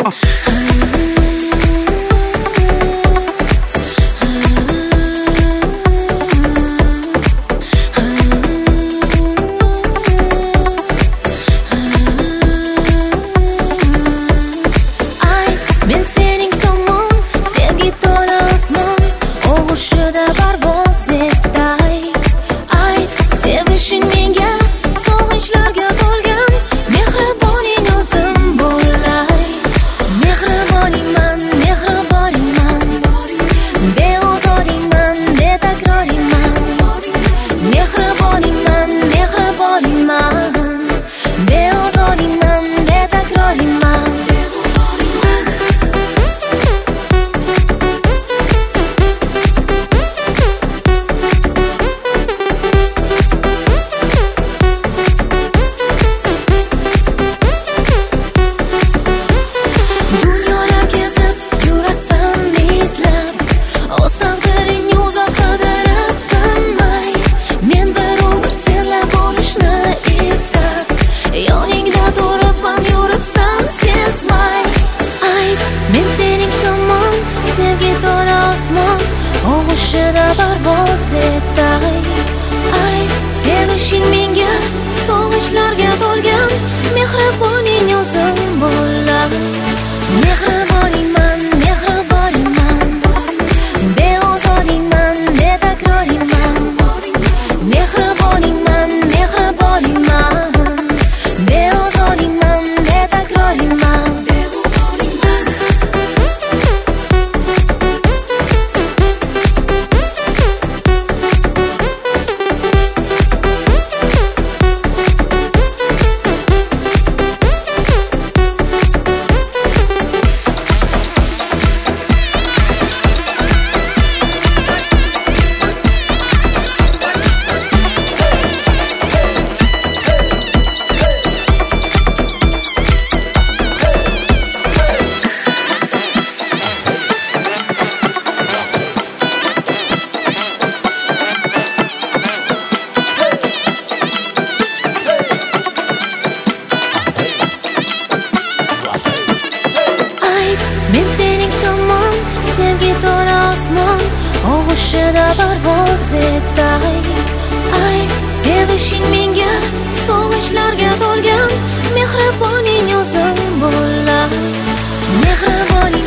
Og'ushida parvoz etay. Ay, sevishing menga sog'inchlarga to'lgan, mehriboning o'zim bo'lay. Mehriboningman, mehriboningman, beozoringman, betakroringman. Mehriboningman, mehriboningman, beozoringman, betakroringman. Men sening tomon, sevgi to'la osmon, og'ushida parvoz etay. Ay, sevishing menga sog'inchlarga to'lgan, mehriboning o'zim bo'lay. Mehriboning